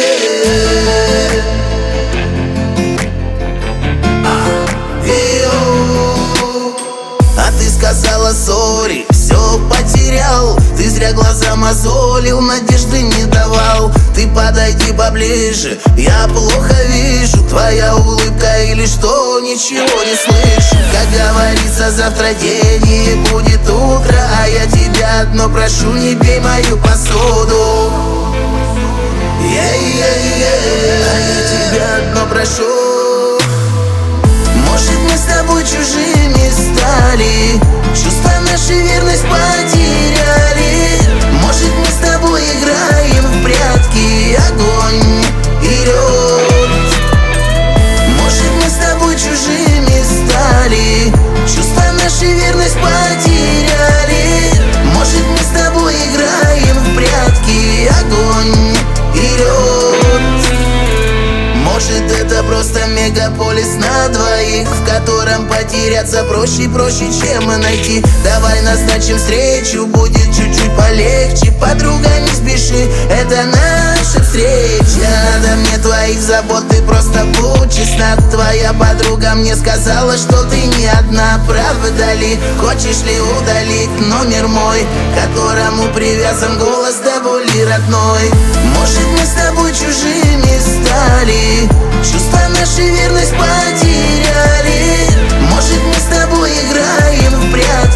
А ты сказала сори, все потерял. Ты зря глаза мозолил, надежды не давал. Ты подойди поближе, я плохо вижу. Твоя улыбка или что, ничего не слышу. Как говорится, завтра день и будет утро. А я тебя одно прошу, не бей мою посуду. А я тебя одно прошу. Может, мы с тобой чужими стали, чувства наши верность потеряли. Может, мы с тобой играем в прятки, огонь и лед. Может, мы с тобой чужими стали, чувства наши верность потеряли. Может, мы с тобой играем в прятки, огонь и лед. Может, это просто мегаполис на двоих, в котором потеряться проще, чем найти. Давай назначим встречу, будет чуть-чуть полегче. Подруга, не спеши, это наша встреча. Надо мне твоих забот, ты просто будь честна. Твоя подруга мне сказала, что ты не одна. Правда ли? Хочешь ли удалить номер мой, к которому привязан голос до боли родной? Может, мы с тобой чужими стали, чувства наши верность потеряли. Может, мы с тобой играем в прятки.